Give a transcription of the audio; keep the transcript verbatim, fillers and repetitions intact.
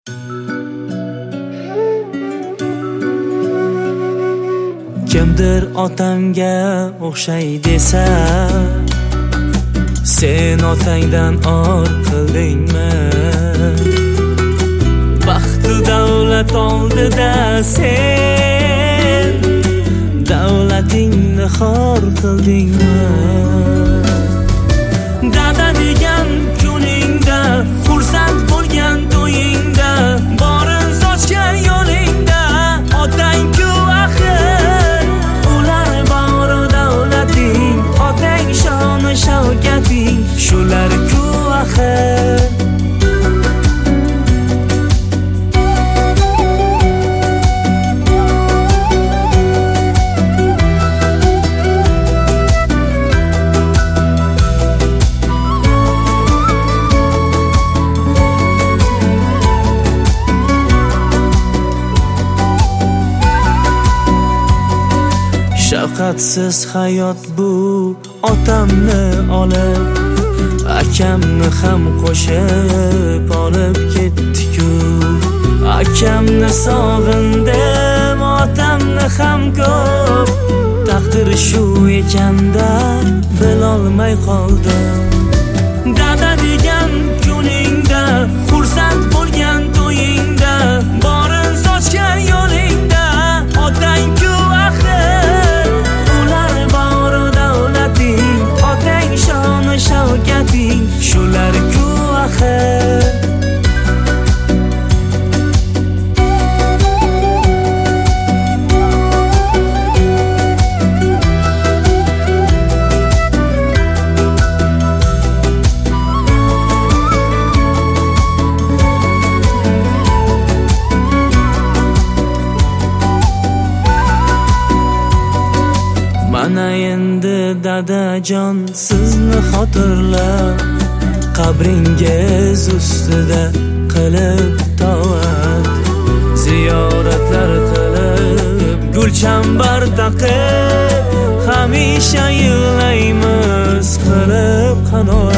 Kimdir otamga o'xshay desa, sen otangdan or qildingmi? Baxtu davlat oldida sen davlatingni xor qildingmi? Dada degan kuningda, xursand bo'lgan to'yingda, borin sochgan yo'lingda otang-ku axir, ular bori davlating, otang shoni shavkating, shular-ku axir. Shafqatsiz hayot bu otamni olib, akamni ham qo'shib olib ketdi-ku. Akamni sog'indim, otamni ham ko'p, taqdir shu ekanda bilolmay qoldim. Dada degan kuningda, xursand bo'lgan to'yingda, borin sochgan yo'lingda otang-ku axir, ular bori davlating, otang shoni shavkating, shular-ku axir. Mana endi dadajon sizni xotirlab, qabringiz ustida qilib tovat, ziyoratlar qilib, gulchambar taqib, hamisha yig'laymiz qilib qanot.